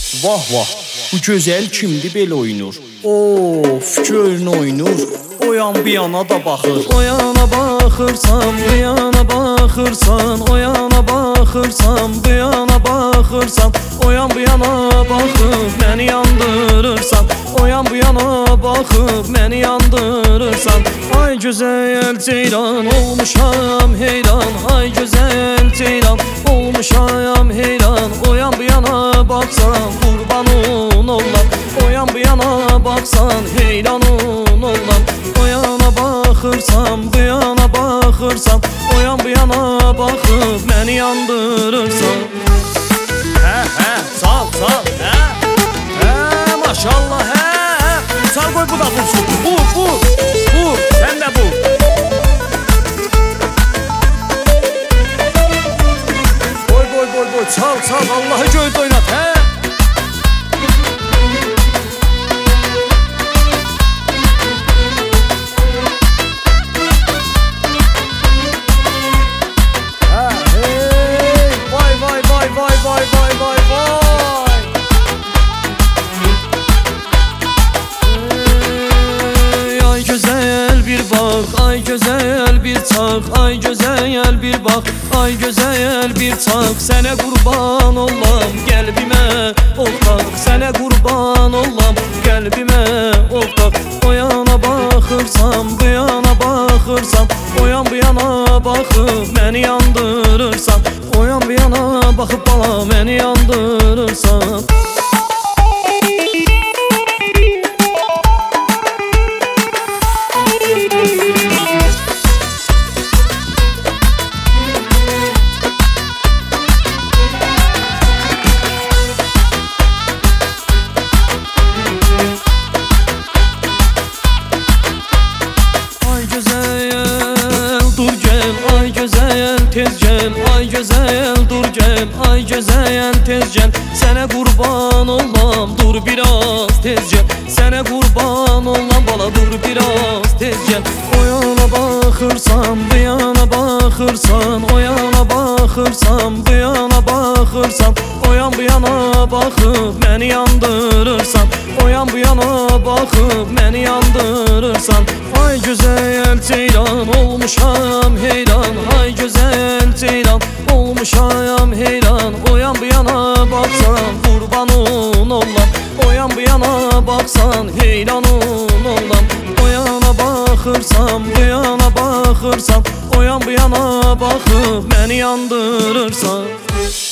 Vah vah, bu gözəl kimdir belə oynur? Of, görün oynur. O yan bu yana da baxır. O yana baxırsan, bu yana baxırsan, o yana baxırsan, bu yana baxırsan, o yan bu yana baxıb məni yandırırsan, o yan bu yana baxıb məni yandırırsan. Ay gözəl ceylan, olmuşam heyran, ay gözəl ceylan, olmuşam heyran. O yan bu yana baxsan, qurbanın olam, o yan bu yana baxsan, heyranın olam. O yana baxırsan, bu yana baxırsan, o yan bu yana baxıb məni yandırırsan. Sal, maşallah, sal qoy bu da vursun. Vur, sən də vur. Qoy, çal, Allahı göydə oynat, Ay gözəl bir bax, ay gözəl bir çax, ay gözəl bir bax, ay gözəl bir çax. Sənə qurban olam, qəlbimə oxtaq, sənə qurban olam, qəlbimə oxtaq. O yana baxırsan, bu yana baxırsan, o yan bu yana baxıb məni yandırırsan, o yan bu yana baxıb bala məni yandırırsan. Ay gözəl tez gəl, ay gözəl dur gəl, ay gözəl tez gəl. Sənə qurban olam, dur biraz tez gəl, sənə qurban olam bala, dur biraz tez gəl. O yana baxırsan, bu yana baxırsan, o yana baxırsan, bu yana baxırsan, o yan bu yana baxıb məni yandırırsan, o yan bu yana baxıb məni yandırırsan. Ay gözəl ceylan, olmuşam heyran, ay gözəl ceylan, olmuşam heyran. O yan bu yana baxsan, qurbanın olam, o yan bu yana baxsan, heyranın olam. O yana baxırsan, bu yana baxırsan, o yan bu yana baxıb məni yandırırsan.